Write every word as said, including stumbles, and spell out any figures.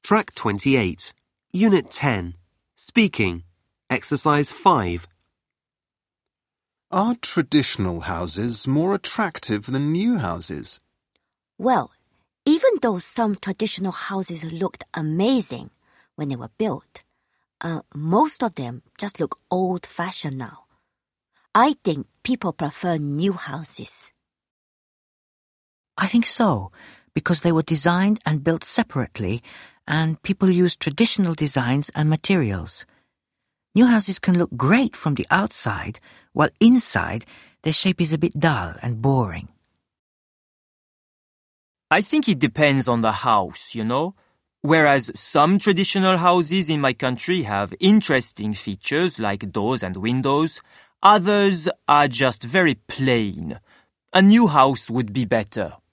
Track twenty-eight, Unit ten, Speaking, Exercise five. Are traditional houses more attractive than new houses? Well, even though some traditional houses looked amazing when they were built, uh, most of them just look old-fashioned now. I think people prefer new houses. I think so, because they were designed and built separately, and people use traditional designs and materials. New houses can look great from the outside, while inside their shape is a bit dull and boring. I think it depends on the house, you know. Whereas some traditional houses in my country have interesting features like doors and windows, others are just very plain. A new house would be better.